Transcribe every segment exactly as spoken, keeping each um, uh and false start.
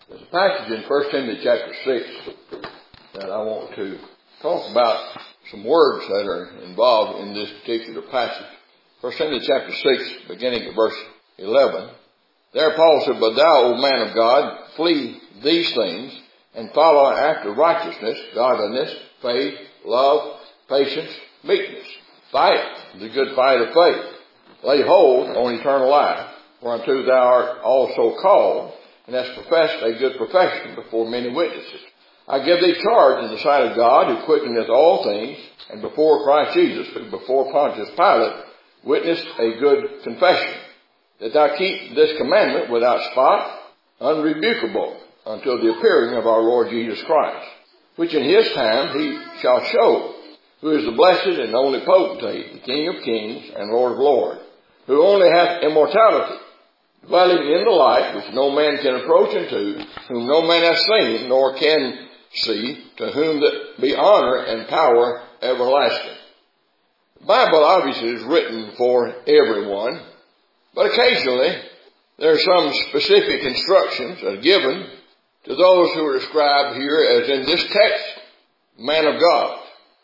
There's a passage in First Timothy chapter six that I want to talk about some words that are involved in this particular passage. First Timothy chapter six, beginning at verse eleven. There Paul said, "But thou, O man of God, flee these things, and follow after righteousness, godliness, faith, love, patience, meekness. Fight the good fight of faith. Lay hold on eternal life, whereunto thou art also called, and hast professed a good profession before many witnesses. I give thee charge in the sight of God, who quickeneth all things, and before Christ Jesus, who before Pontius Pilate witnessed a good confession, that thou keep this commandment without spot, unrebukable, until the appearing of our Lord Jesus Christ, which in his time he shall show, who is the blessed and only potentate, the King of kings and Lord of lords, who only hath immortality, dwelling in the light which no man can approach unto, whom no man hath seen nor can see, to whom that be honor and power everlasting." The Bible obviously is written for everyone, but occasionally there are some specific instructions that are given to those who are described here as in this text, man of God.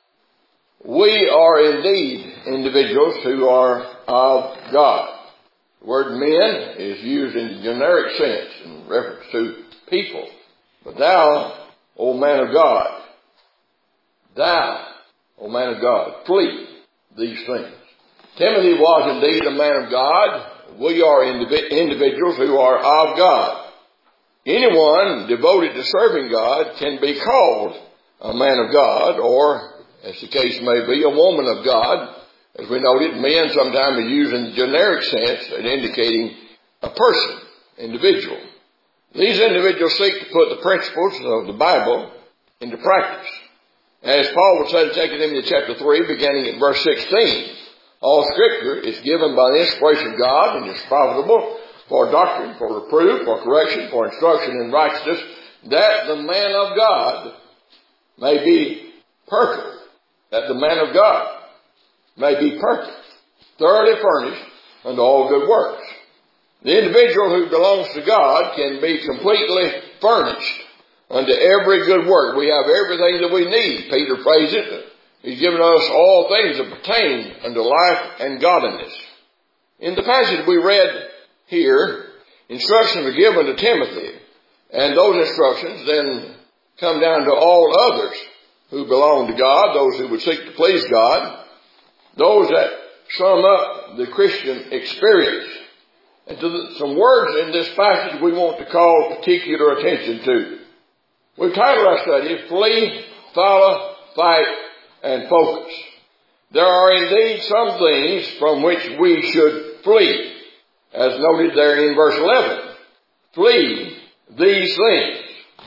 We are indeed individuals who are of God. The word men is used in the generic sense in reference to people. But thou, O man of God, thou, O man of God, flee these things. Timothy was indeed a man of God. We are indiv- individuals who are of God. Anyone devoted to serving God can be called a man of God, or, as the case may be, a woman of God. As we noted, men sometimes are used in the generic sense in indicating a person, individual. These individuals seek to put the principles of the Bible into practice. As Paul would say to Second Timothy chapter three, beginning at verse sixteen, all Scripture is given by the inspiration of God and is profitable for doctrine, for reproof, for correction, for instruction in righteousness, that the man of God may be perfect, that the man of God may be perfect, thoroughly furnished unto all good works. The individual who belongs to God can be completely furnished unto every good work. We have everything that we need. Peter phrased it. He's given us all things that pertain unto life and godliness. In the passage we read here, instructions are given to Timothy, and those instructions then come down to all others who belong to God, those who would seek to please God, those that sum up the Christian experience. And to the, some words in this passage we want to call particular attention to. We've titled our study, Flee, Follow, Fight, and Focus. There are indeed some things from which we should flee, as noted there in verse eleven. Flee these things.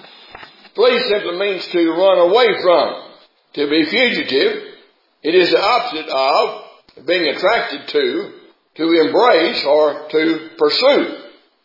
Flee simply means to run away from, to be fugitive. It is the opposite of being attracted to, to embrace, or to pursue.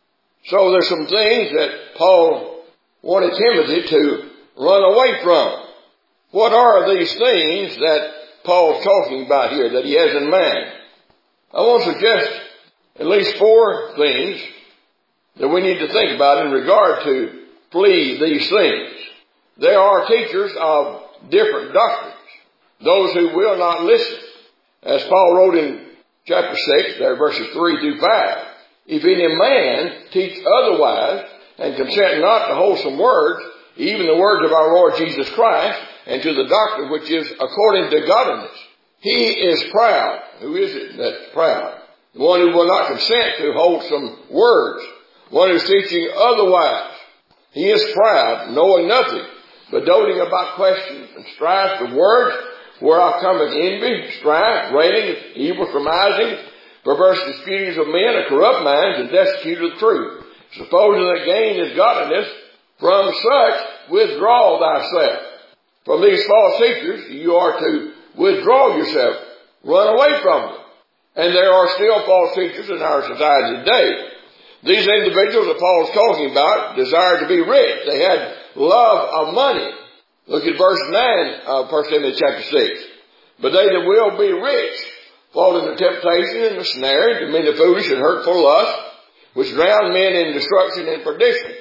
So there's some things that Paul wanted Timothy to run away from. What are these things that Paul's talking about here that he has in mind? I want to suggest at least four things that we need to think about in regard to flee these things. There are teachers of different doctrines, those who will not listen. As Paul wrote in chapter six, there verses three through five, "If any man teach otherwise, and consent not to wholesome words, even the words of our Lord Jesus Christ, and to the doctrine which is according to godliness, he is proud." Who is it that's proud? The one who will not consent to wholesome words, one who's teaching otherwise. He is proud, knowing nothing, but doting about questions and strife of words, whereof cometh envy, strife, railing, evil surmising, perverse disputings of men, and corrupt minds, and destitute of the truth. Supposing that gain is godliness, from such withdraw thyself. From these false teachers you are to withdraw yourself, run away from them. And there are still false teachers in our society today. These individuals that Paul is talking about desired to be rich. They had love of money. Look at verse nine of First Timothy chapter six. "But they that will be rich fall into temptation and the snare, into many foolish and hurtful lusts, which drown men in destruction and perdition.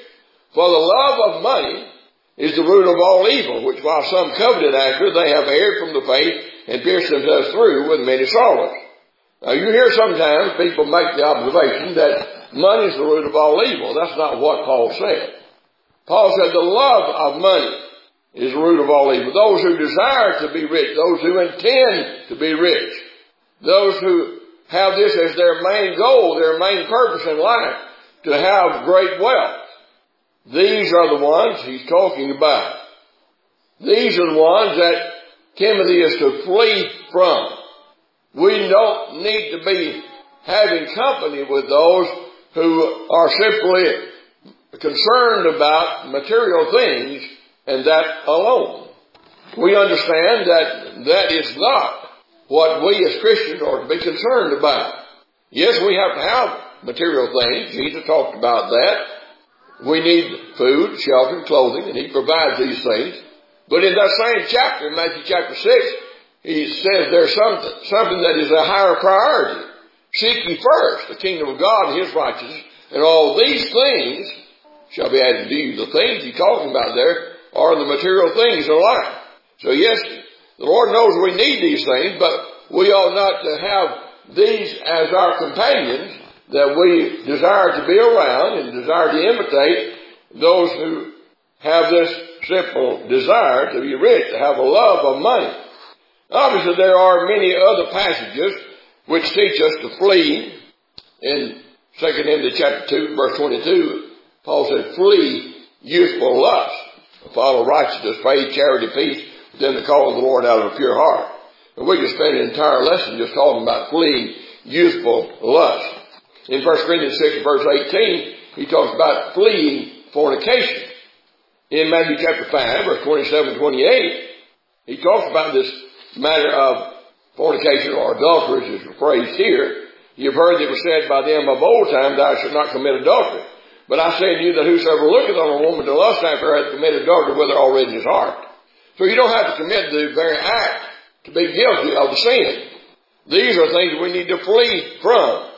For the love of money is the root of all evil, which while some coveted after, they have erred from the faith and pierced themselves through with many sorrows. Now you hear sometimes people make the observation that money is the root of all evil. That's not what Paul said. Paul said the love of money is the root of all evil. Those who desire to be rich, those who intend to be rich, those who have this as their main goal, their main purpose in life, to have great wealth. These are the ones he's talking about. These are the ones that Timothy is to flee from. We don't need to be having company with those who are simply concerned about material things and that alone. We understand that that is not what we as Christians are to be concerned about. Yes, we have to have material things. Jesus talked about that. We need food, shelter, clothing, and he provides these things. But in that same chapter, Matthew chapter six, he says there's something, something that is a higher priority. Seek ye first the kingdom of God and his righteousness, and all these things shall be added to you. The things he's talking about there are the material things of life. So yes, the Lord knows we need these things, but we ought not to have these as our companions that we desire to be around and desire to imitate those who have this simple desire to be rich, to have a love of money. Obviously, there are many other passages which teach us to flee. In Second Timothy chapter two, verse twenty-two, Paul said, flee youthful lust, follow righteousness, faith, charity, peace, within the call of the Lord out of a pure heart. And we could spend an entire lesson just talking about fleeing youthful lust. In First Corinthians six, verse eighteen, he talks about fleeing fornication. In Matthew chapter five, verse twenty-seven, twenty-eight, he talks about this matter of fornication or adultery, as is phrased here. You've heard that it was said by them of old time, thou shalt not commit adultery. But I say to you that whosoever looketh on a woman to lust after her hath committed adultery with her already in his heart. So you don't have to commit the very act to be guilty of the sin. These are things we need to flee from.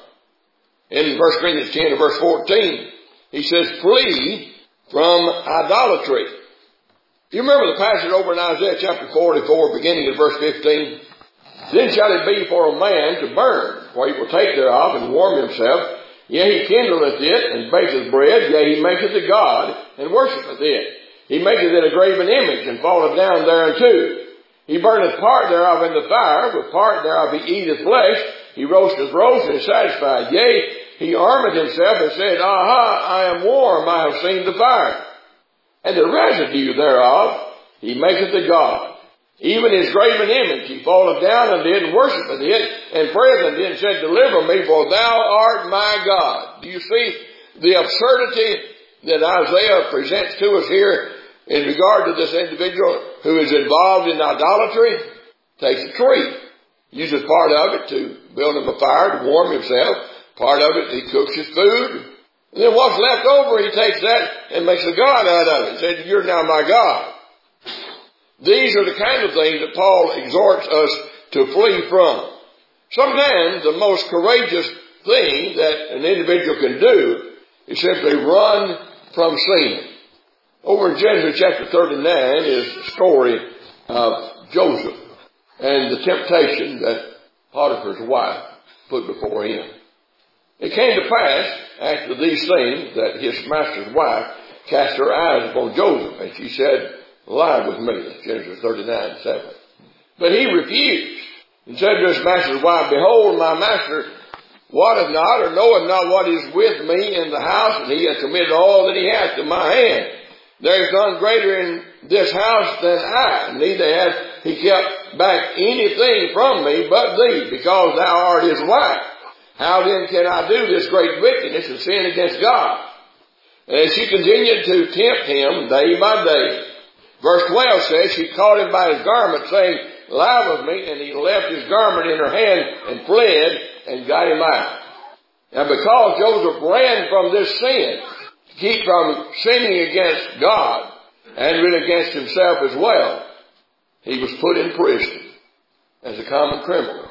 In First Corinthians ten and verse fourteen, he says, flee from idolatry. Do you remember the passage over in Isaiah chapter forty-four, beginning at verse fifteen? Then shall it be for a man to burn, for he will take thereof and warm himself. Yea, he kindleth it and baketh bread. Yea, he maketh a god and worshipeth it. He maketh it a graven image and falleth down thereunto. He burneth part thereof in the fire, with part thereof he eateth flesh. He roasteth roast and is satisfied. Yea, he armeth himself and said, Aha, I am warm, I have seen the fire. And the residue thereof he maketh a god. Even his graven image he falleth down unto it and worshipeth it, and prayeth unto it and said, Deliver me, for thou art my God. Do you see the absurdity that Isaiah presents to us here in regard to this individual who is involved in idolatry? Takes a tree, uses part of it to build him a fire to warm himself. Part of it he cooks his food. And then what's left over he takes that and makes a god out of it. He said, You're now my God. These are the kind of things that Paul exhorts us to flee from. Sometimes the most courageous thing that an individual can do is simply run from sin. Over in Genesis chapter thirty-nine is the story of Joseph and the temptation that Potiphar's wife put before him. It came to pass after these things that his master's wife cast her eyes upon Joseph, and she said, Lie with me, Genesis thirty-nine, seven. But he refused and said to his master's wife, Behold, my master wotteth not or knoweth not what is with me in the house, and he hath committed all that he hath to my hand. There is none greater in this house than I, neither hath he kept back anything from me but thee, because thou art his wife. How then can I do this great wickedness and sin against God? And she continued to tempt him day by day. Verse twelve says, she caught him by his garment, saying, Lie with me, and he left his garment in her hand and fled and got him out. Now because Joseph ran from this sin, to keep from sinning against God and even against himself as well, he was put in prison as a common criminal.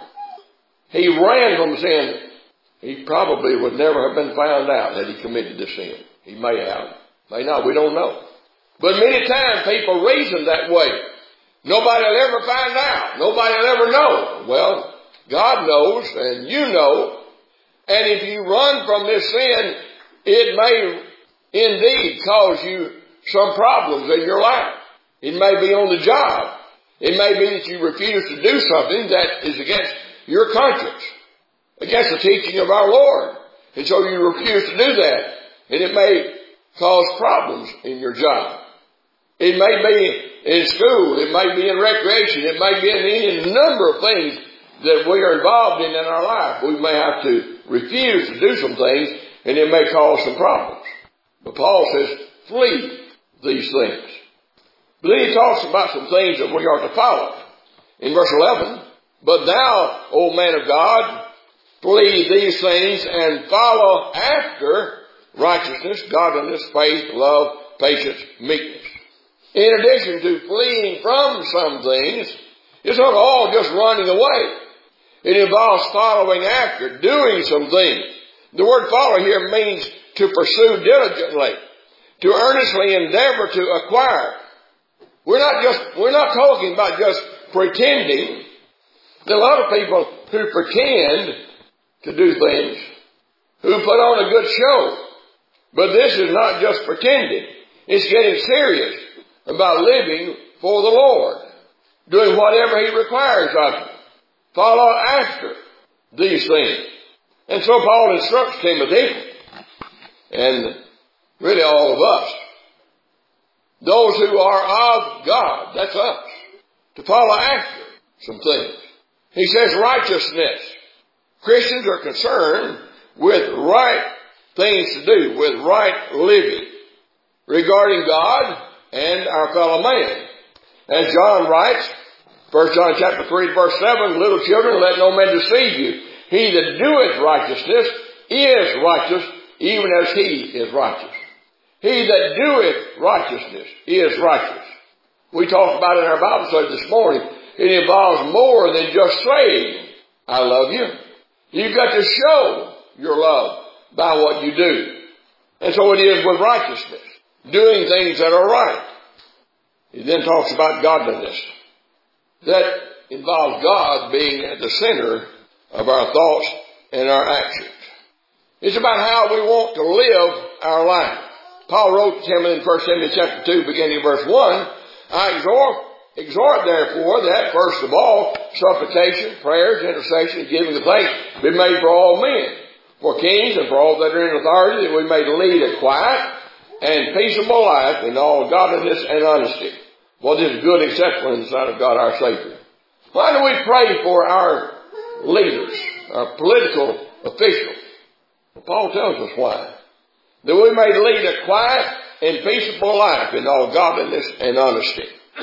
He ran from sin. He probably would never have been found out had he committed this sin. He may have. May not, we don't know. But many times people reason that way. Nobody will ever find out. Nobody will ever know. Well, God knows and you know. And if you run from this sin, it may indeed cause you some problems in your life. It may be on the job. It may be that you refuse to do something that is against your conscience, against the teaching of our Lord. And so you refuse to do that. And it may cause problems in your job. It may be in school. It may be in recreation. It may be in any number of things that we are involved in in our life. We may have to refuse to do some things, and it may cause some problems. But Paul says, flee these things. But then he talks about some things that we are to follow. In verse eleven, but thou, O man of God, flee these things and follow after righteousness, godliness, faith, love, patience, meekness. In addition to fleeing from some things, it's not all just running away. It involves following after, doing some things. The word follow here means to pursue diligently, to earnestly endeavor to acquire. We're not just, we're not talking about just pretending. There are a lot of people who pretend to do things, who put on a good show. But this is not just pretending. It's getting serious about living for the Lord, doing whatever He requires of you. Follow after these things. And so Paul instructs Timothy, and really all of us, those who are of God, that's us, to follow after some things. He says righteousness. Christians are concerned with right things to do, with right living regarding God and our fellow man. As John writes, First John chapter three, verse seven, little children, let no man deceive you. He that doeth righteousness is righteous, even as he is righteous. He that doeth righteousness is righteous. We talked about it in our Bible study this morning. It involves more than just saying, I love you. You've got to show your love by what you do. And so it is with righteousness, doing things that are right. He then talks about godliness. That involves God being at the center of our thoughts and our actions. It's about how we want to live our life. Paul wrote to Timothy in First Timothy chapter two, beginning in verse one, I exhort, exhort therefore that, first of all, supplication, prayers, intercession, and giving of thanks be made for all men, for kings and for all that are in authority, that we may lead a quiet and peaceable life in all godliness and honesty. Well, this is good and acceptable in the sight of God our Savior. Why do we pray for our leaders, our political officials? Well, Paul tells us why. That we may lead a quiet and peaceable life in all godliness and honesty.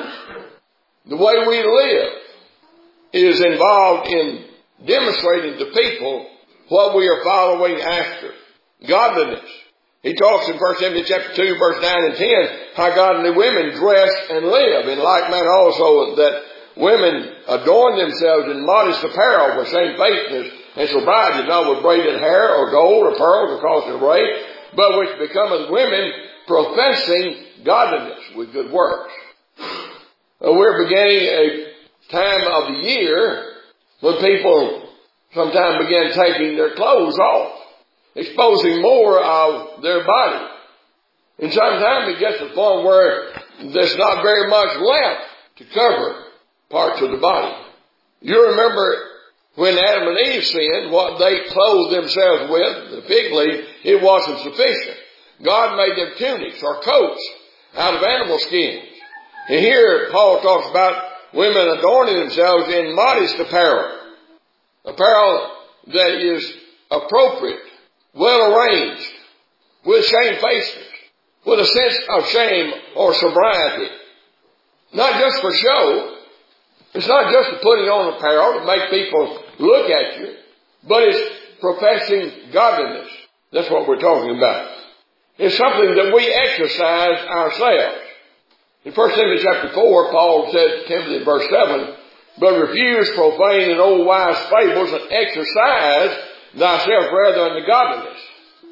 The way we live is involved in demonstrating to people what we are following after. Godliness. He talks in First Timothy chapter two, verse nine and ten, how godly women dress and live. In like manner also that women adorn themselves in modest apparel with shamefacedness and sobriety, not with braided hair or gold or pearls or costly array, but which becometh women professing godliness with good works. We're beginning a time of the year when people sometimes begin taking their clothes off, exposing more of their body. And sometimes it gets to the point where there's not very much left to cover parts of the body. You remember when Adam and Eve sinned, what they clothed themselves with, the fig leaf, it wasn't sufficient. God made them tunics or coats out of animal skins. And here Paul talks about women adorning themselves in modest apparel. Apparel that is appropriate, well arranged, with shamefacedness, with a sense of shame or sobriety. Not just for show. It's not just to put it on apparel to make people look at you, but it's professing godliness. That's what we're talking about. It's something that we exercise ourselves. In First Timothy chapter four, Paul said to Timothy in verse seven, but refuse profane and old wise fables and exercise thyself rather unto godliness.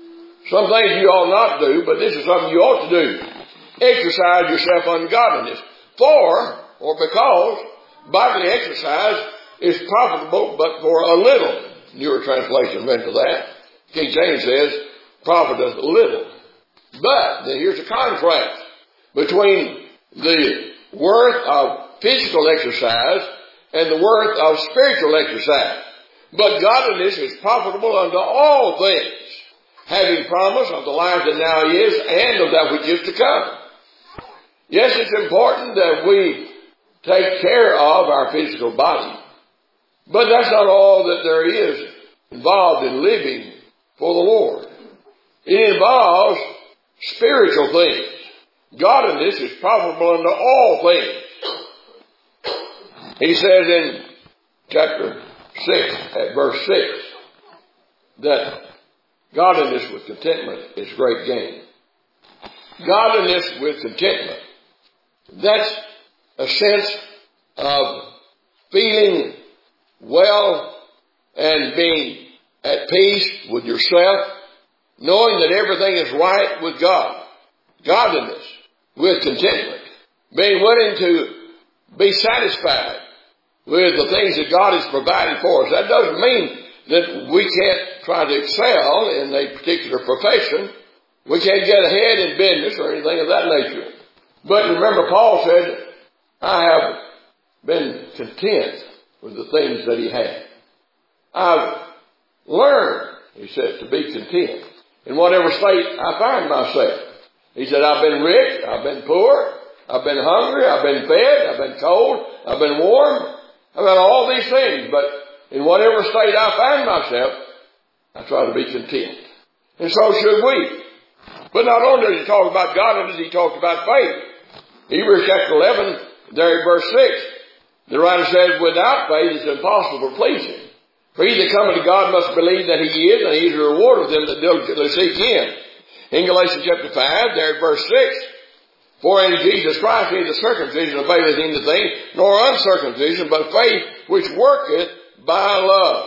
some things you ought not do, but this is something you ought to do. Exercise yourself unto godliness. For, or because, bodily exercise is profitable but for a little. Newer translation went to that. King James says, profiteth little. But, then here's a contrast between the worth of physical exercise and the worth of spiritual exercise. But godliness is profitable unto all things, having promise of the life that now is and of that which is to come. Yes, it's important that we take care of our physical body. But that's not all that there is involved in living for the Lord. It involves spiritual things. Godliness is profitable unto all things. He says in chapter six, at verse six, that godliness with contentment is great gain. Godliness with contentment. That's a sense of feeling well and being at peace with yourself, knowing that everything is right with God. Godliness with contentment. Being willing to be satisfied with the things that God has provided for us. That doesn't mean that we can't try to excel in a particular profession. We can't get ahead in business or anything of that nature. But remember, Paul said, I have been content with the things that he had. I've learned, he said, to be content in whatever state I find myself. He said, I've been rich, I've been poor, I've been hungry, I've been fed, I've been cold, I've been warm, I've had all these things, but in whatever state I find myself, I try to be content. And so should we. But not only does he talk about godliness, he talks about faith. Hebrews chapter eleven, there in verse six, the writer says, without faith it's impossible to please him. For he that cometh to God must believe that he is, and he is a reward of them that diligently seek him. In Galatians chapter five, there in verse six, for in Jesus Christ neither circumcision availeth anything, nor uncircumcision, but faith which worketh by love.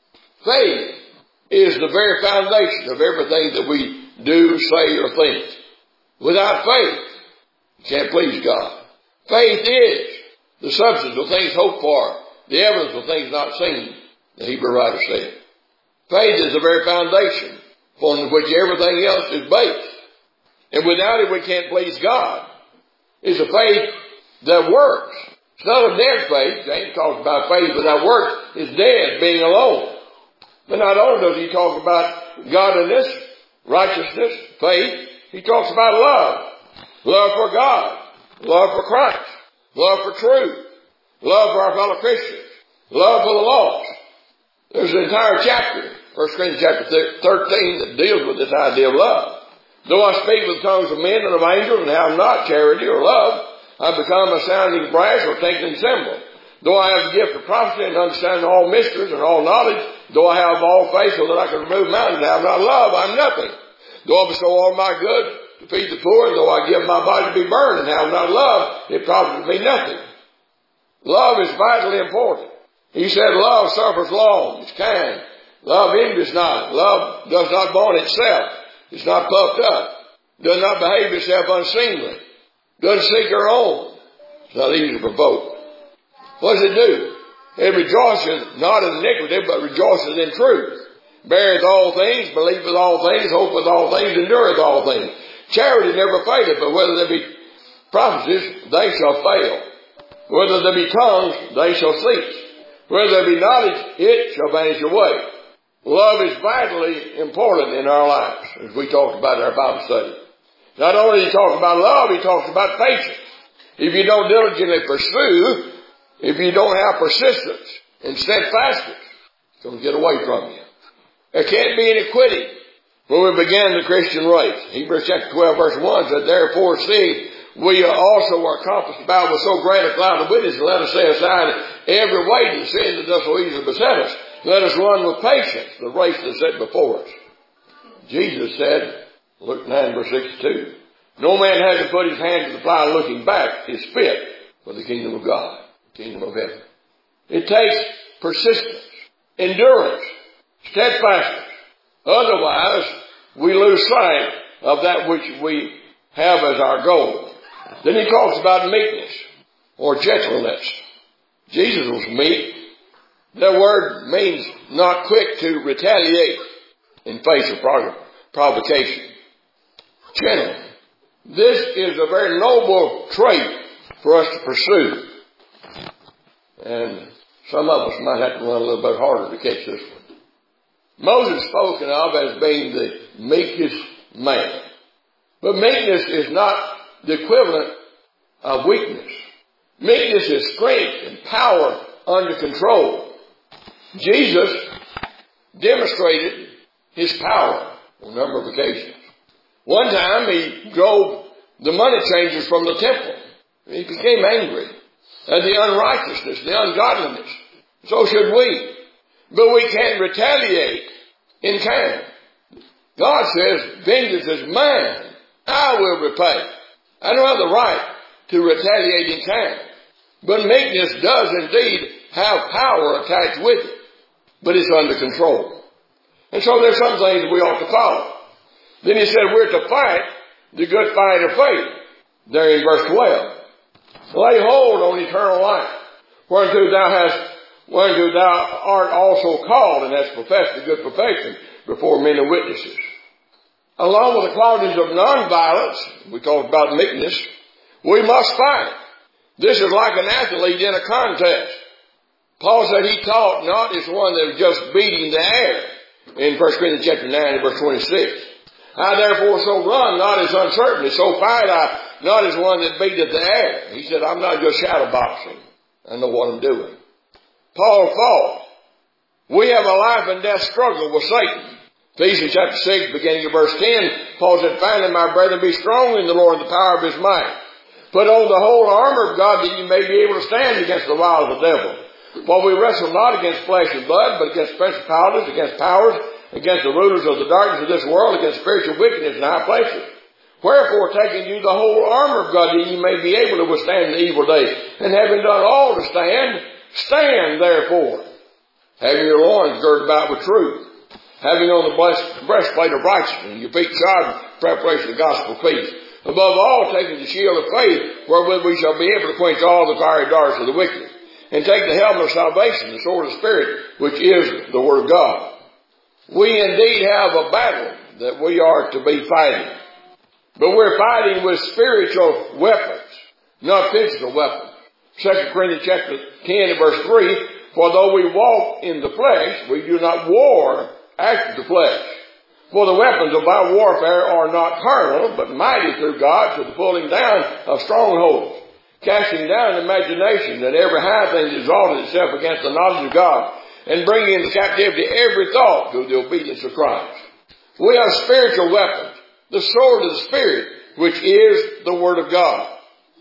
Faith is the very foundation of everything that we do, say, or think. Without faith, you can't please God. Faith is the substance of things hoped for, the evidence of things not seen, the Hebrew writer said. Faith is the very foundation upon which everything else is based. And without it, we can't please God. It's a faith that works. It's not a dead faith. James talks about faith without works is dead, being alone. But not only does he talk about godliness, righteousness, faith, he talks about love. Love for God. Love for Christ. Love for truth. Love for our fellow Christians. Love for the lost. There's an entire chapter, First Corinthians chapter thirteen, that deals with this idea of love. Though I speak with tongues of men and of angels and have not charity or love, I become a sounding brass or tinkling cymbal. Though I have the gift of prophecy and understand all mysteries and all knowledge, though I have all faith so that I can remove mountains and have not love, I am nothing. Though I bestow all my goods to feed the poor, and though I give my body to be burned and have not love, it profiteth me nothing. Love is vitally important. He said love suffers long, it's kind. Love envies not. Love does not vaunt itself. It's not puffed up. Does not behave itself unseemly. Doesn't seek her own. It's not easy to provoke. What does it do? It rejoices not in iniquity, but rejoices in truth. Beareth all things, believeth all things, hopeth all things, endureth all things. Charity never faileth, but whether there be prophecies, they shall fail. Whether there be tongues, they shall cease. Whether there be knowledge, it shall vanish away. Love is vitally important in our lives, as we talked about in our Bible study. Not only does he talk about love, he talks about patience. If you don't diligently pursue, if you don't have persistence and steadfastness, it's going to get away from you. There can't be any quitting when we begin the Christian race. Hebrews chapter twelve verse one said, therefore seeing we also are compassed about with so great a cloud of witnesses, let us lay aside every weight and sin that does so easily beset us. Let us run with patience the race that's set before us. Jesus said, Luke nine verse sixty-two, no man has to put his hand to the plow looking back is fit for the kingdom of God, the kingdom of heaven. It takes persistence, endurance, steadfastness. Otherwise, we lose sight of that which we have as our goal. Then he talks about meekness or gentleness. Jesus was meek. That word means not quick to retaliate in face of provocation. Gentle. This is a very noble trait for us to pursue. And some of us might have to run a little bit harder to catch this one. Moses is spoken of as being the meekest man. But meekness is not the equivalent of weakness. Meekness is strength and power under control. Jesus demonstrated his power on a number of occasions. One time he drove the money changers from the temple. He became angry at the unrighteousness, the ungodliness. So should we. But we can't retaliate in kind. God says, vengeance is mine. I will repay. I don't have the right to retaliate in kind. But meekness does indeed have power attached with it. But it's under control. And so there's some things we ought to follow. Then he said we're to fight the good fight of faith. There in verse twelve. Lay hold on eternal life, whereunto thou hast, whereunto thou art also called, and hast professed the good perfection before many witnesses. Along with the qualities of nonviolence, we talked about meekness, we must fight. This is like an athlete in a contest. Paul said he taught not as one that was just beating the air in First Corinthians chapter nine and verse twenty-six. I therefore so run, not as uncertainly, so fight I, not as one that beateth the air. He said, I'm not just shadow boxing. I know what I'm doing. Paul fought. We have a life and death struggle with Satan. Ephesians chapter six, beginning of verse ten, Paul said, finally, my brethren, be strong in the Lord and the power of his might. Put on the whole armor of God that you may be able to stand against the wiles of the devil. For we wrestle not against flesh and blood, but against principalities, against powers, against the rulers of the darkness of this world, against spiritual wickedness in high places. Wherefore, taking you the whole armor of God, that ye may be able to withstand the evil day, and having done all to stand, stand therefore, having your loins girded about with truth, having on the breastplate of righteousness, and your feet shod with preparation of the gospel of peace. Above all, taking the shield of faith, wherewith we shall be able to quench all the fiery darts of the wicked, and take the helmet of salvation, the sword of the Spirit, which is the Word of God. We indeed have a battle that we are to be fighting. But we're fighting with spiritual weapons, not physical weapons. Second Corinthians chapter ten and verse three, for though we walk in the flesh, we do not war after the flesh. For the weapons of our warfare are not carnal, but mighty through God to the pulling down of strongholds, casting down imagination and every high thing that exalted itself against the knowledge of God, and bringing into captivity every thought to the obedience of Christ. We have spiritual weapons, the sword of the Spirit, which is the Word of God.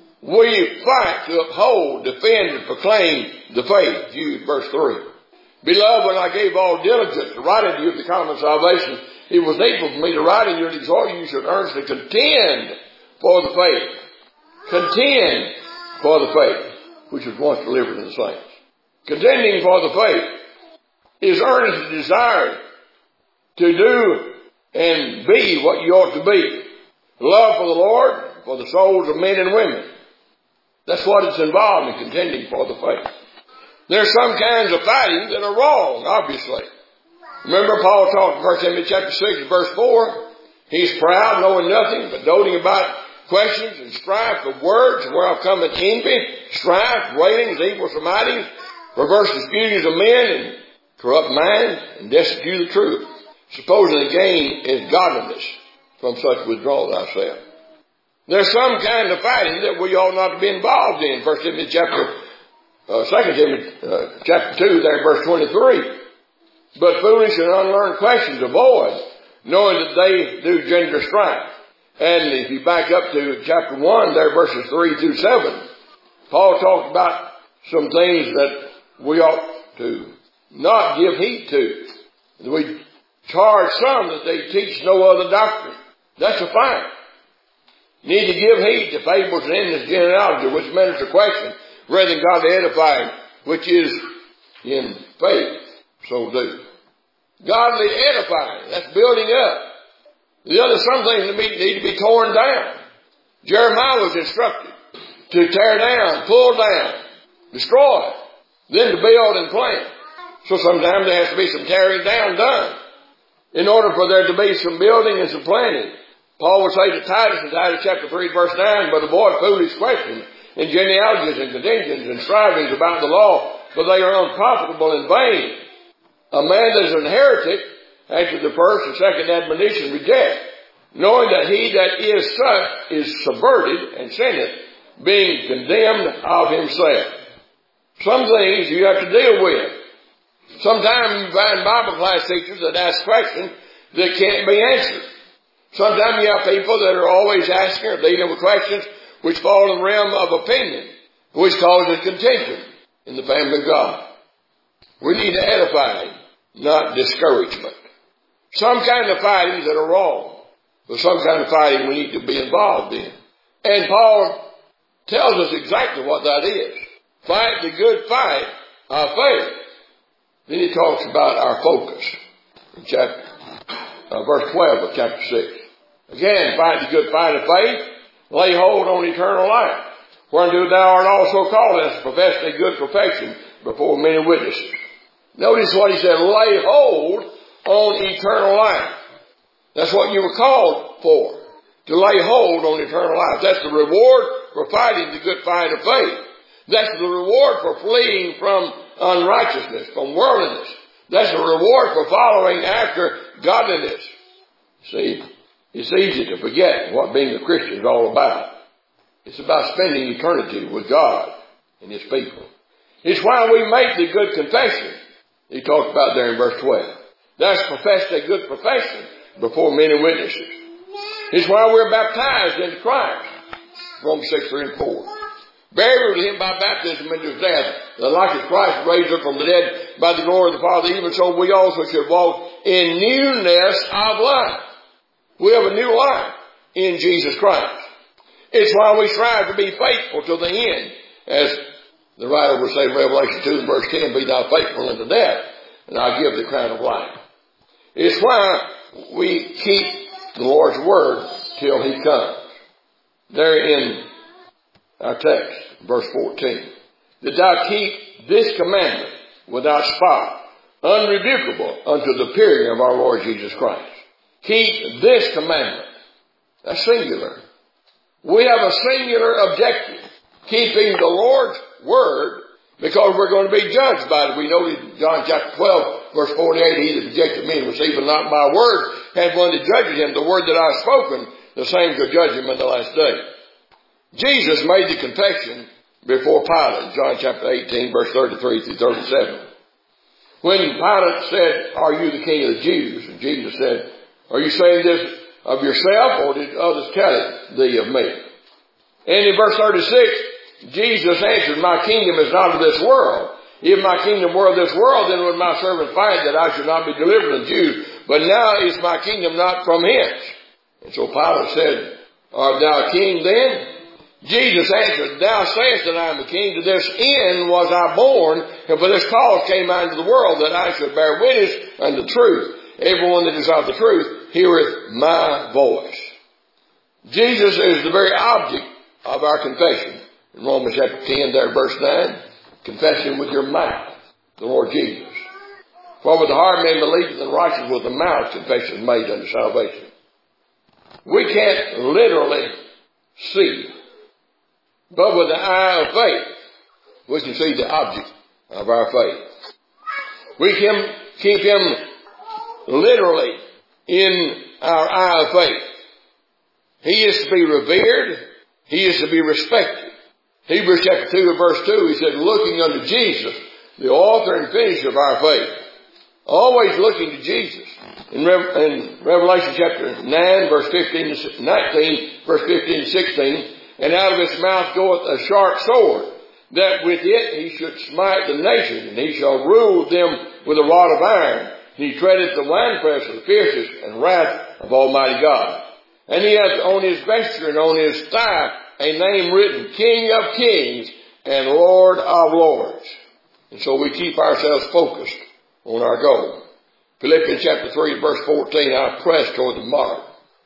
We fight to uphold, defend, and proclaim the faith. Jude verse three. Beloved, when I gave all diligence to write unto you the common salvation, it was needful for me to write unto you and exhort you, you should earnestly contend for the faith. Contend for the faith, which was once delivered to the saints. Contending for the faith is earnestly desired to do and be what you ought to be. Love for the Lord, for the souls of men and women. That's what it's involved in contending for the faith. There's some kinds of fighting that are wrong, obviously. Remember Paul talked in First Timothy chapter six, verse four. He's proud, knowing nothing, but doting about questions and strife of words, whereof cometh envy, strife, railings, evil surmisings, perverse disputings of men, and corrupt minds, and destitute of the truth. Supposing the gain is godliness, from such withdraw thyself. There's some kind of fighting that we ought not to be involved in. First Timothy chapter, uh, Second Timothy uh, chapter two, there, verse twenty-three. But foolish and unlearned questions avoid, knowing that they do gender strife. And if you back up to chapter one, there, verses three through seven, Paul talked about some things that we ought to not give heed to. We charge some that they teach no other doctrine. That's a fine. You need to give heed to fables and endless genealogy, which minister question, rather than godly edifying, which is in faith. So do. Godly edifying, that's building up. The other, some things need to be torn down. Jeremiah was instructed to tear down, pull down, destroy, then to build and plant. So sometimes there has to be some tearing down done in order for there to be some building and some planting. Paul would say to Titus in Titus chapter three verse nine, but avoid foolish questions and genealogies and contentions and strivings about the law, for they are unprofitable and vain. A man that is an heretic, after the first and second admonition, reject, knowing that he that is such is subverted and sinneth, being condemned of himself. Some things you have to deal with. Sometimes you find Bible class teachers that ask questions that can't be answered. Sometimes you have people that are always asking or dealing with questions which fall in the realm of opinion, which causes contention in the family of God. We need to edify, not discouragement. Some kind of fightings that are wrong, but some kind of fighting we need to be involved in. And Paul tells us exactly what that is. Fight the good fight of faith. Then he talks about our focus in chapter, uh, verse twelve of chapter six. Again, fight the good fight of faith, lay hold on eternal life, whereunto thou art also called, and hast professed a good profession before many witnesses. Notice what he said, lay hold on eternal life. That's what you were called for, to lay hold on eternal life. That's the reward for fighting the good fight of faith. That's the reward for fleeing from unrighteousness, from worldliness. That's the reward for following after godliness. See, it's easy to forget what being a Christian is all about. It's about spending eternity with God and His people. It's why we make the good confession he talked about there in verse twelve. That's professed a good profession before many witnesses. It's why we're baptized into Christ. Romans six, three and four. Buried with Him by baptism into His death, that like as Christ raised up from the dead by the glory of the Father, even so we also should walk in newness of life. We have a new life in Jesus Christ. It's why we strive to be faithful to the end. As the writer would say in Revelation two verse ten, be thou faithful unto death, and I'll give the crown of life. It's why we keep the Lord's word till He comes. There in our text, verse fourteen. That thou keep this commandment without spot, unrebukable unto the appearing of our Lord Jesus Christ. Keep this commandment. That's singular. We have a singular objective. Keeping the Lord's word, because we're going to be judged by it. We noted in John chapter twelve, verse forty-eight, he that rejected me and receiveth not my word, hath one that judges him. The word that I have spoken, the same shall judge him in the last day. Jesus made the confession before Pilate, John chapter eighteen, verse thirty-three through thirty-seven. When Pilate said, are you the king of the Jews? And Jesus said, are you saying this of yourself, or did others tell it thee of me? And in verse thirty-six, Jesus answered, my kingdom is not of this world. If my kingdom were of this world, then would my servant fight that I should not be delivered unto you. But now is my kingdom not from hence. And so Pilate said, art thou a king then? Jesus answered, thou sayest that I am a king. To this end was I born, and for this cause came I into the world, that I should bear witness unto the truth. Everyone that is of the truth heareth my voice. Jesus is the very object of our confession. In Romans chapter ten, there, verse nine, confession with your mouth, the Lord Jesus. For with the heart man believeth, and righteous with the mouth confession is made unto salvation. We can't literally see, but with the eye of faith, we can see the object of our faith. We can keep Him literally in our eye of faith. He is to be revered. He is to be respected. Hebrews chapter two and verse two, he said, looking unto Jesus, the author and finisher of our faith. Always looking to Jesus. In, Re- in Revelation chapter nine, verse fifteen to nineteen, verse fifteen to sixteen, and out of his mouth goeth a sharp sword, that with it he should smite the nations, and he shall rule them with a rod of iron. And he treadeth the winepress of the fierceness and wrath of Almighty God. And he hath on his vesture and on his thigh a name written, King of Kings and Lord of Lords. And so we keep ourselves focused on our goal. Philippians chapter three, verse fourteen, I press toward the mark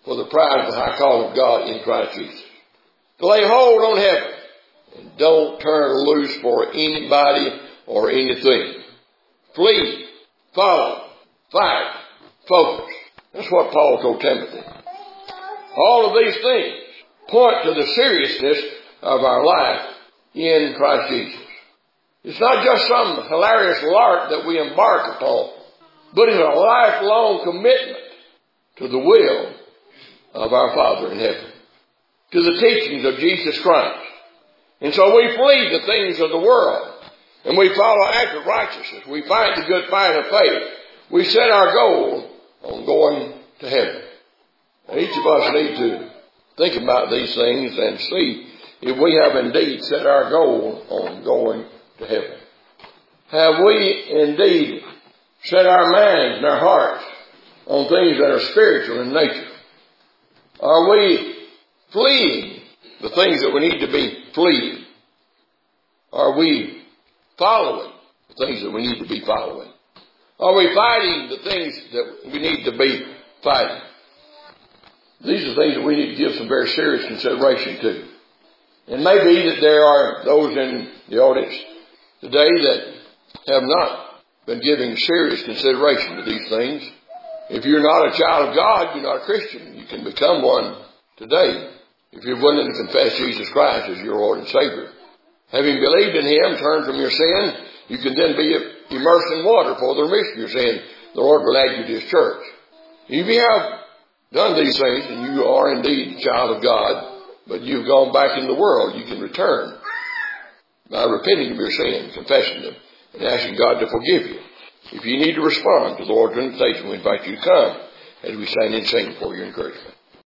for the prize of the high call of God in Christ Jesus. To lay hold on heaven and don't turn loose for anybody or anything. Flee, follow, fight, focus. That's what Paul told Timothy. All of these things point to the seriousness of our life in Christ Jesus. It's not just some hilarious lark that we embark upon, but it's a lifelong commitment to the will of our Father in heaven, to the teachings of Jesus Christ. And so we flee the things of the world, and we follow after righteousness. We fight the good fight of faith. We set our goal on going to heaven. And each of us need to think about these things and see if we have indeed set our goal on going to heaven. Have we indeed set our minds and our hearts on things that are spiritual in nature? Are we fleeing the things that we need to be fleeing? Are we following the things that we need to be following? Are we fighting the things that we need to be fighting? These are things that we need to give some very serious consideration to. It may be that there are those in the audience today that have not been giving serious consideration to these things. If you're not a child of God, you're not a Christian. You can become one today if you're willing to confess Jesus Christ as your Lord and Savior. Having believed in Him, turn from your sin, you can then be immersed in water for the remission of your sin. The Lord will add you to His church. If you have done these things and you are indeed a child of God, but you've gone back in the world, you can return by repenting of your sin, confessing them, and asking God to forgive you. If you need to respond to the Lord's invitation, we invite you to come as we stand and sing for your encouragement.